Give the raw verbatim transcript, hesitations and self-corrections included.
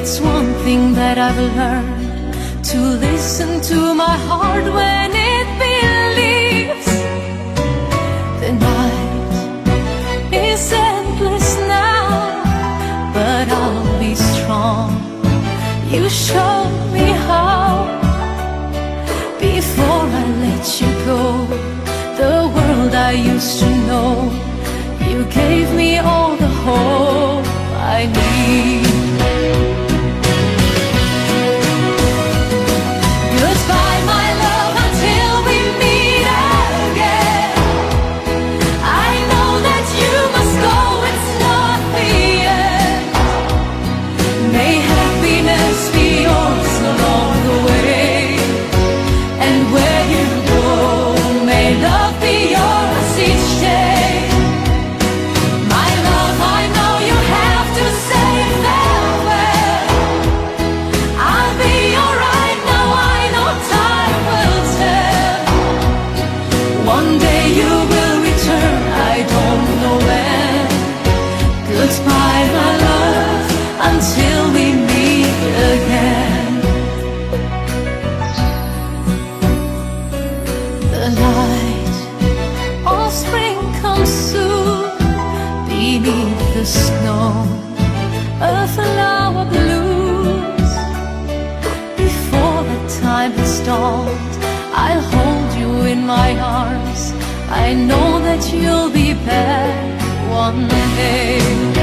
It's one thing that I've learned, to listen to my heart when it believes. The night is endless now, but I'll be strong. You showed me how. Before I let you go, the world I used to know, you gave me all the hope I need. Goodbye, my love, until we meet again. I know that you must go, it's not the end. May happiness be yours along the way, and where you go, may love be yours each day. My love, I know you have to say farewell. I'll be alright now, I know time will tell. One day you will return, I don't know when. Goodbye, my love, until we meet again. The light of spring comes soon. Beneath the snow, a flower blooms. Before the time has dawned, I'll hold you in my arms. I know that you'll be back one day.